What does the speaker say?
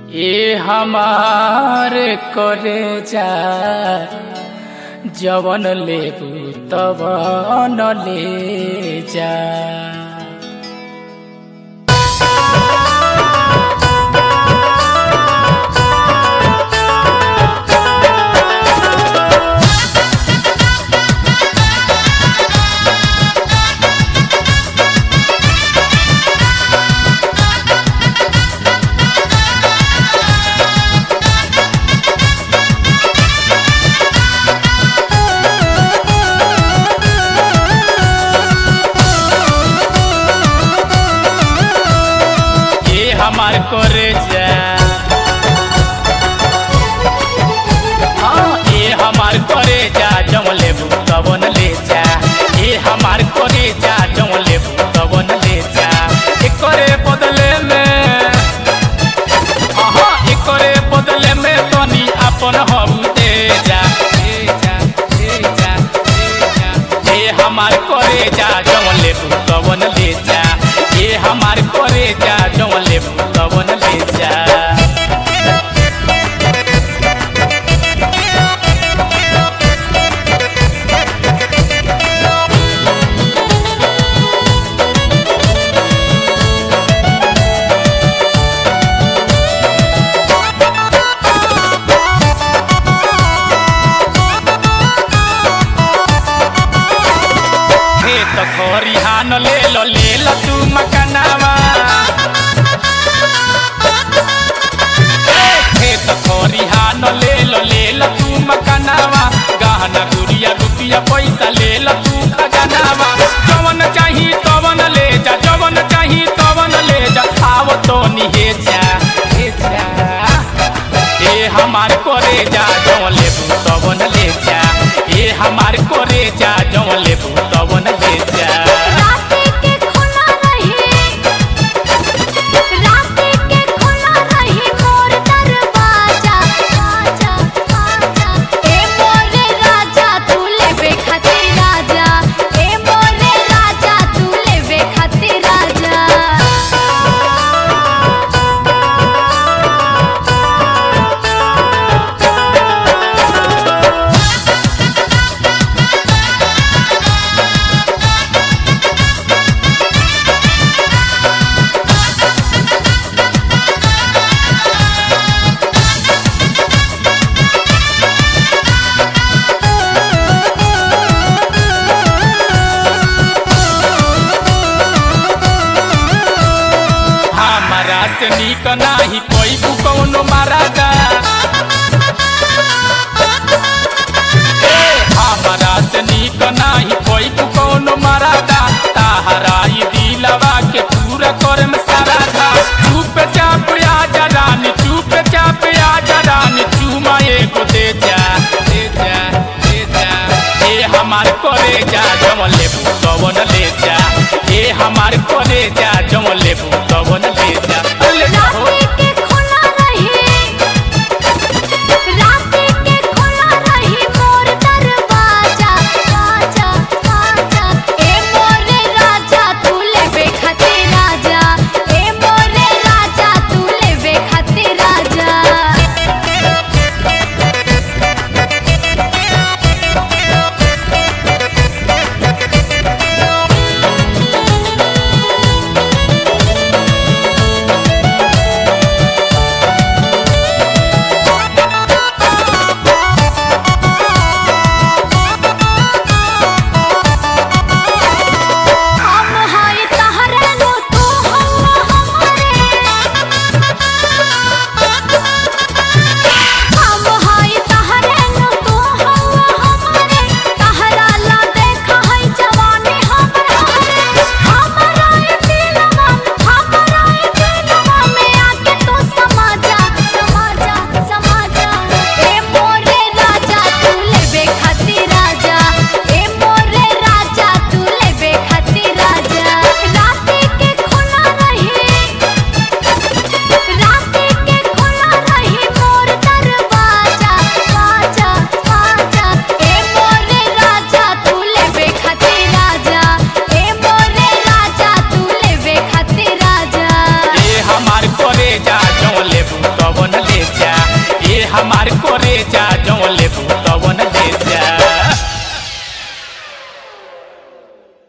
ए हमार कलेजा जवन लेबू तवन ले जा। हमार कलेजा ए हमार कलेजा जवन लेबू तवन ले जा। ए हमार कलेजा जवन लेबू तवन ले जा। एकरे बदले में एकरे बदले में तनी अपन हम दे जा। ए हमार कलेजा जवन लेबू तवन ले जा। ए हमार कलेजा जवन लेबू तवन ले जा। खेत खरिहान ले लो तू मकनावा। खेत खरिहान ले लो तू मकनावा। गहना गुड़िया रुपया पैसा ले लो तू खजानावा। जवन चाही तवन ले जा, जवन चाही तवन ले जा। आव तो निहे जा ए हमार कलेजा जवन लेबू तवन ले जा। ए हमार कलेजा जवन लेबू तवन ले जा। से नीक नाही कोई कौनो मारागा। हमारा से नीक नाही कोई कौनो मारागा। ताहरा ई दिलवा के पूरा कर में सारा था। चुप चाप आजा रानी, चुप चाप आजा रानी। चुमा एगो दे जा। ए हमार कलेजा जवन लेबू तवन ले जा। ए हमार कलेजा जवन लेबू तवन ले जा। जौन